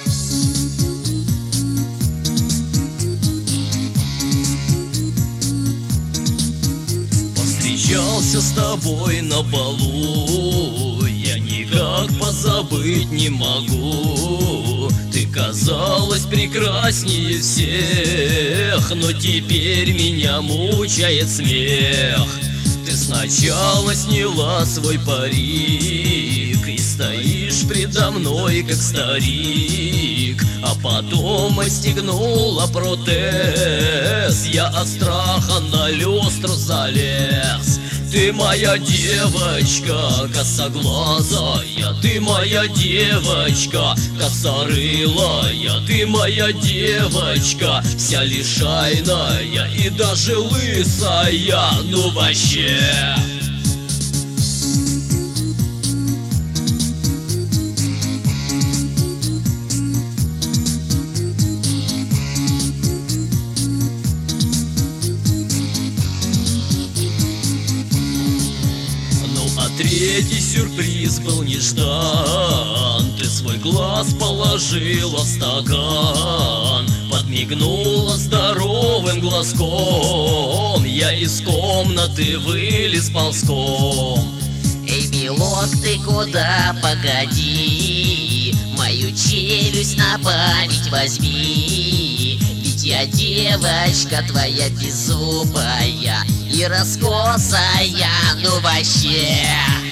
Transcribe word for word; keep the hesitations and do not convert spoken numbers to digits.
Встречался с тобой на балу, я никак позабыть не могу. Ты казалась прекраснее всех, но теперь меня мучает смех. Ты сначала сняла свой парик и стоишь предо мной, как старик, а потом отстегнула протез. Я от страха на люстру залез. Ты моя девочка косоглазая, ты моя девочка косорылая, ты моя девочка вся лишайная и даже лысая, ну вообще. Третий сюрприз был неждан. Ты свой глаз положила в стакан, подмигнула здоровым глазком. Я из комнаты вылез ползком. Эй, милок, ты куда? Погоди, мою челюсть на память возьми. Ведь я девочка твоя беззубая и раскосая, ну вообще.